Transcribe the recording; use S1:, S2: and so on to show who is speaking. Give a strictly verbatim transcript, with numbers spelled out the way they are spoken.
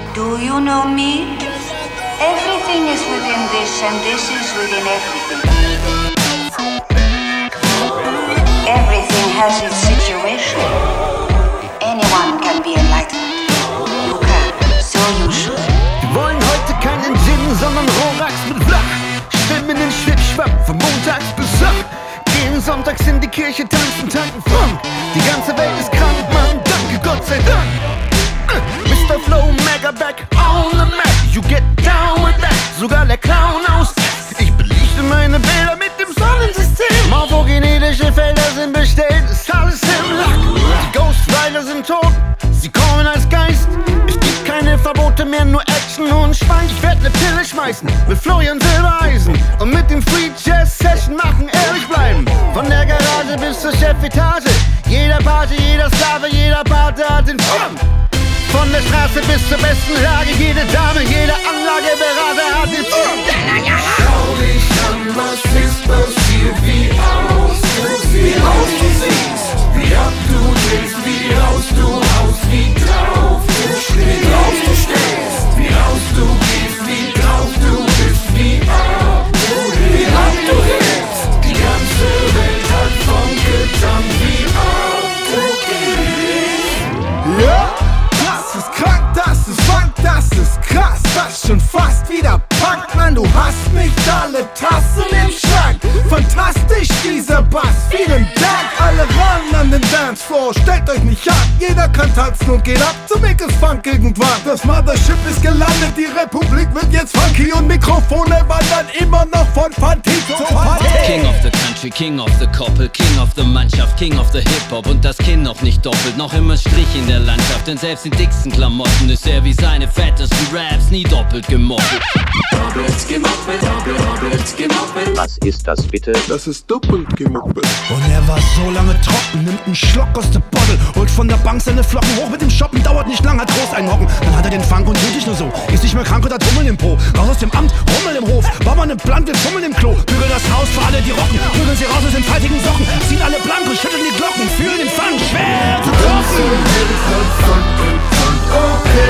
S1: Do you know me? Everything is within this and this is within everything. Everything has its situation. Anyone can be enlightened. You can, so you should.
S2: Wir wollen heute keinen Gin, sondern Rorax mit Flach. Schwimmen in Schwippschwapp von montags bis Sonntag. Gehen sonntags in die Kirche, tanzen, tanken Funk. Die ganze Welt ist krank, Mann, danke Gott sei Dank. uh, Mister Flow, Mega back on the map. You get down with that, sogar der Clown aus. Ich belichte meine Bilder mit dem Sonnensystem. Morphogenetische Felder sind bestellt, ist alles im Lack. Die Ghost Rider sind tot, sie kommen als Geist. Es gibt keine Verbote mehr, nur Action und Schwein. Ich werd ne Pille schmeißen mit Florian Silbereisen und mit dem Free Jazz Session machen, ehrlich bleiben. Von der Garage bis zur Chefetage, jeder Page, jeder Sklave, jeder Pate hat den Fun. Von der Straße bis zur besten Lage, jede Dame, jeder Anlageberater hat den Fun.
S3: Schau dich an, was ist passiert, wie aus du siehst, wie aus du siehst, wie ab du drehst, wie raus du haust, wie drauf du stehst, drauf du stehst, wie raus du gehst, wie drauf du bist, wie ab du redest, wie ab du redest. Die ganze Welt hat von getan, wie ab du gehst.
S4: Ja, das ist krank, das ist funk, das ist krass, das ist schon fast wieder Punk, Mann, du hast nicht alle Tassen im Schrank. Fantastisch, dieser Bass, vielen Dank. Alle ran an den Dancefloor, stellt euch nicht an. Jeder kann tanzen und geht ab zum Mickes Funk irgendwann. Das Mothership ist gelandet, die Republik wird jetzt funky und Mikrofone wandern immer noch von Panty zu Panty.
S5: King of the Country, King of the Koppel, King of the Mannschaft, King of the Hip-Hop und das Kinn noch nicht doppelt, noch immer Strich in der Landschaft, denn selbst in dicksten Klamotten ist er wie seine fettesten Raps nie doppelt gemoppelt.
S3: Doppelt gemoppelt, doppelt, doppelt gemoppelt.
S6: Was ist das bitte?
S4: Das ist doppelt gemoppelt.
S7: Und er war so lange trocken, nimmt einen Schluck aus der Bottle, holt von der Bank seine Flocken hoch mit dem Shoppen, dauert nicht lang, hat groß einhocken. Dann hat er den Funk und tut dich nur so, ist nicht mehr krank und hat Hummeln im Po. Raus aus dem Amt, Rummel im Hof, bau mal ne Blunt, wir fummeln im Klo. Bügel das Haus für alle, die rocken, bügeln sie raus aus den faltigen Socken, ziehen alle blank und schütteln die Glocken, fühlen den Funk schwer zu trocken.
S3: Okay.